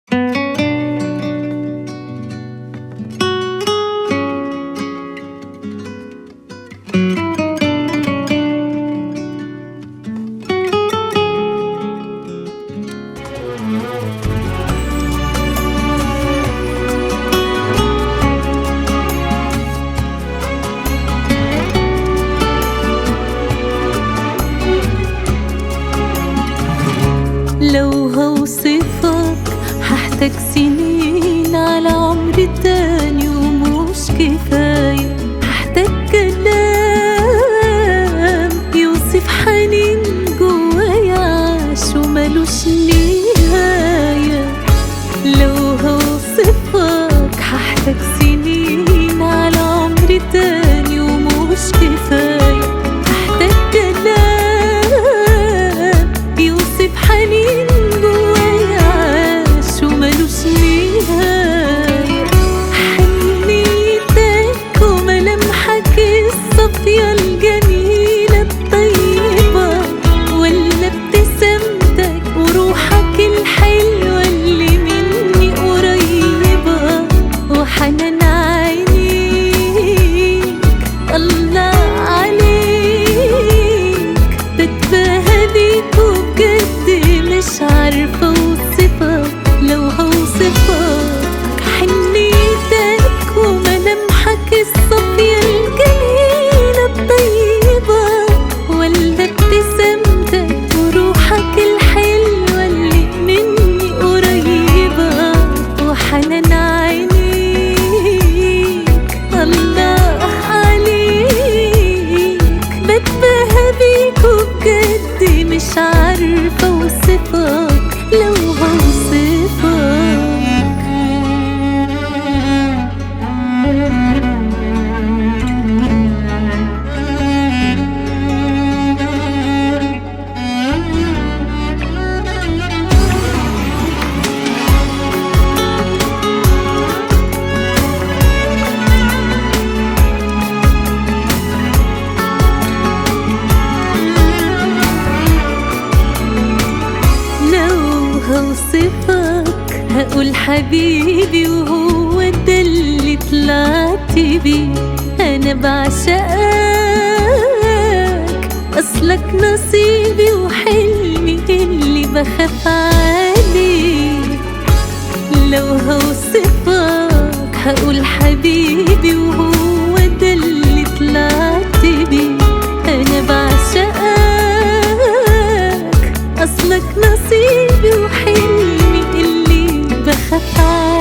لو هوصفك هحتاج سنين على عمر تاني ومش كفاية. هحتاج كلام يوصف حنين جوايا عاش وملوش نهاية. لو هوصفك هحتاج سنين على عمر تاني ومش كفاية. هحتاج كلام يوصف حنين جوايا عاش وملوش نهاية. حنيتك وملامحك الصافية الجميلة الطيبة، ولا ابتسامتك وروحك الحلوة اللي مني قريبة، وحنان عينيك الله عليك. بتباهى بيك وبجد مش عارفة اوصفك. لو هوصفك حنيتك وملامحك الصافية الجميلة الطيبة، ولا ابتسامتك وروحك الحلوة اللي مني قريبة، وحنان عينيك الله عليك. بتباهى بيك وبجد مش عارفة اوصفك. لو هوصفك هقول حبيبي وهو ده اللي طلعت بيه. انا بعشقك اصلك نصيبي وحلمي اللي بخاف عليه. لو هوصفك هقول حبيبي وهو ده اللي طلعت بيه. انا بعشقك اصلك نصيبي وحلمي اللي بخاف عليه.